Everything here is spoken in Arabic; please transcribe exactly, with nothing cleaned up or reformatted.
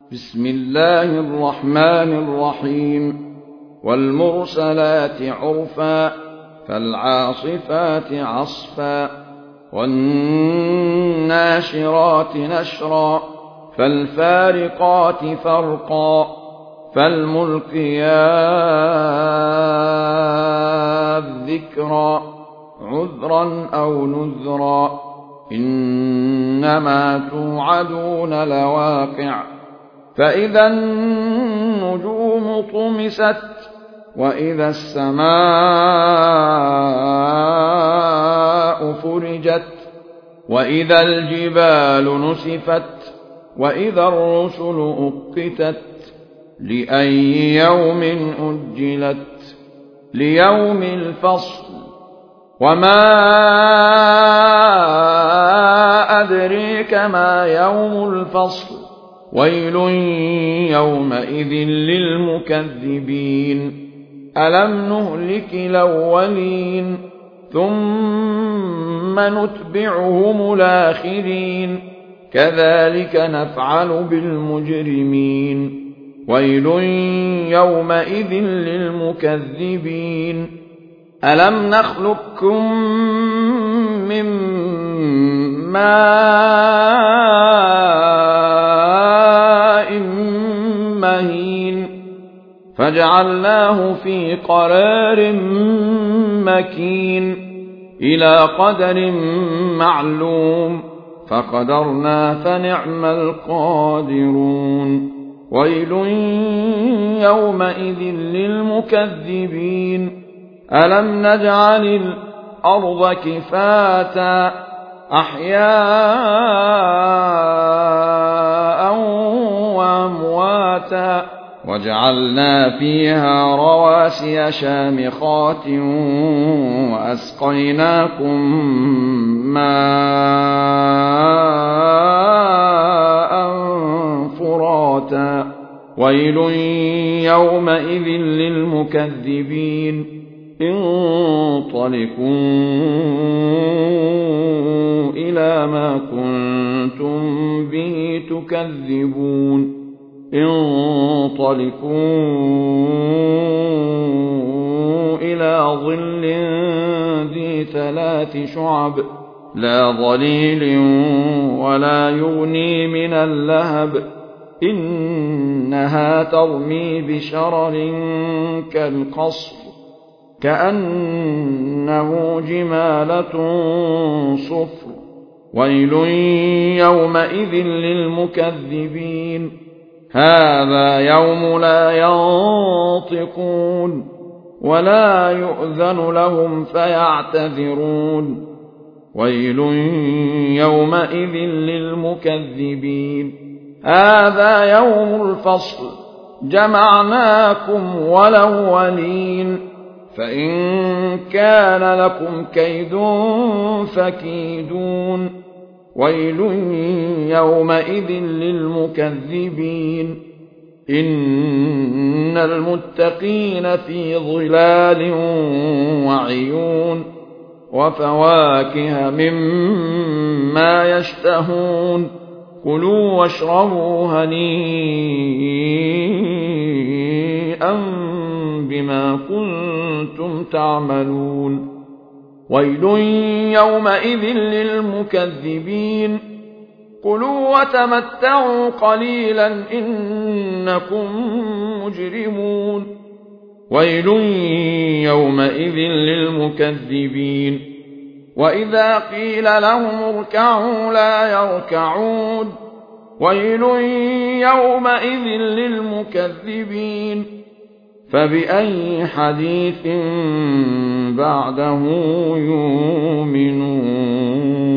بسم الله الرحمن الرحيم والمرسلات عرفا فالعاصفات عصفا والناشرات نشرا فالفارقات فرقا فالملقيات ذكرا عذرا أو نذرا إنما توعدون لواقع فإذا النجوم طمست وإذا السماء فرجت وإذا الجبال نسفت وإذا الرسل أقتت لأي يوم أجلت ليوم الفصل وما أدريك ما يوم الفصل ويل يومئذ للمكذبين ألم نهلك الأولين ثم نتبعهم الآخرين كذلك نفعل بالمجرمين ويل يومئذ للمكذبين ألم نخلقكم من ماء مهين فجعلناه في قرار مكين إلى قدر معلوم فقدرنا فنعم القادرون ويل يومئذ للمكذبين ألم نجعل الأرض كفاتا أحياء وأمواتا وجعلنا فيها رواسي شامخات وأسقيناكم ماء فراتا ويل يومئذ للمكذبين انطلقوا إلى ما كنتم به تكذبون انطلقوا إلى ظل ذي ثلاث شعب لا ظليل ولا يغني من اللهب إنها ترمي بشرر كالقصر كأنه جمالة صفر ويل يومئذ للمكذبين هذا يوم لا ينطقون ولا يؤذن لهم فيعتذرون ويل يومئذ للمكذبين هذا يوم الفصل جمعناكم والأولين فإن كان لكم كيد فكيدون ويل يومئذ للمكذبين إن المتقين في ظلال وعيون وفواكه مما يشتهون كلوا واشربوا هنيئا بما كنتم تعملون ويل يومئذ للمكذبين كلوا وتمتعوا قليلا إنكم مجرمون ويل يومئذ للمكذبين وإذا قيل لهم اركعوا لا يركعون ويل يومئذ للمكذبين فبأي حديث بعده يؤمنون